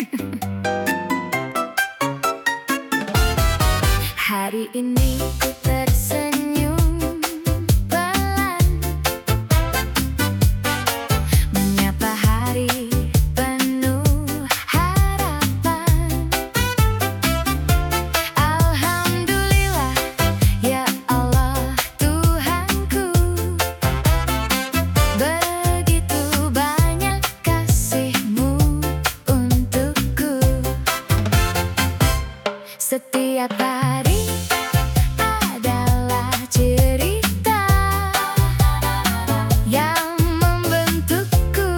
Hari ini ku tersenyum pelan, menyapa hari penuh harapan. Alhamdulillah ya Allah Tuhanku, begitu banyak kasih-Mu untukku. Setiap hari adalah cerita yang membentukku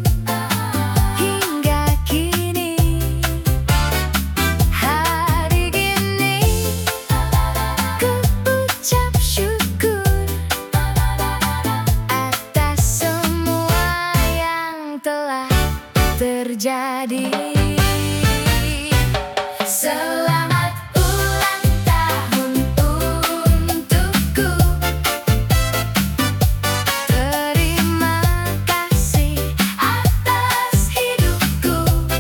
hingga kini. Hari ini ku ucap syukur atas semua yang telah terjadi. Selamat ulang tahun untukku. Terima kasih atas hidupku.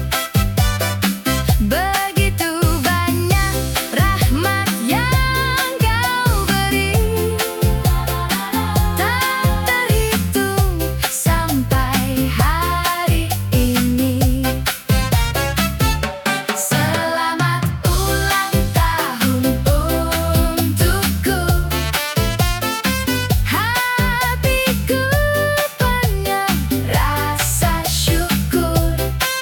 Begitu banyak rahmat yang Kau beri, tak terhitung sampai hari ini. Selamat ulang tahun untukku. Hatiku penuh rasa syukur.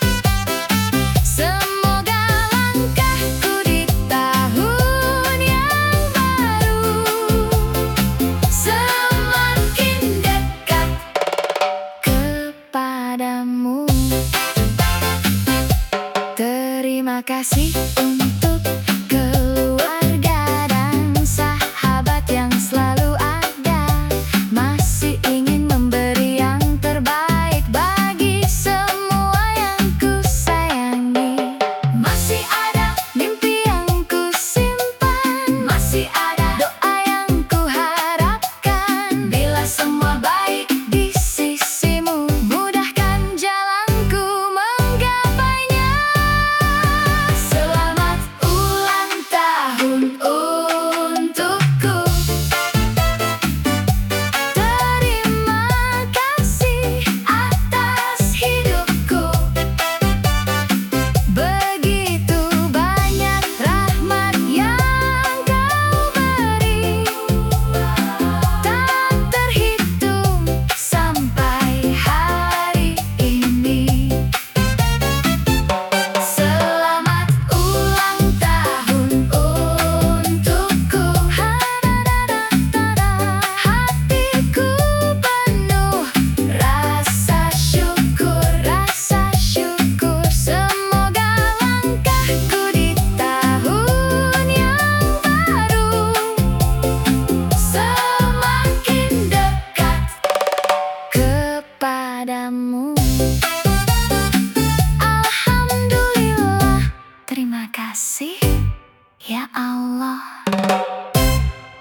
Semoga langkahku di tahun yang baru semakin dekat kepadamu. Terima kasih untuk keluarga dan sahabat yang selalu ada, masih ingin memberi yang terbaik bagi semua yang ku sayangi. Masih ada mimpi yang ku simpan, masih ada doa yang ku harapkan. Bila semua baik di sisi-Mu, mudahkan jalanku menggapainya. Selamat ulang tahun untukku. Terima kasih atas hidupku. Begitu banyak rahmat yang Kau beri, tak terhitung sampai hari ini. Selamat ulang tahun untukku. Hatiku penuh rasa syukur, rasa syukur. Semoga langkahku di tahun yang baru semakin dekat kepadamu. Alhamdulillah, terima kasih ya Allah.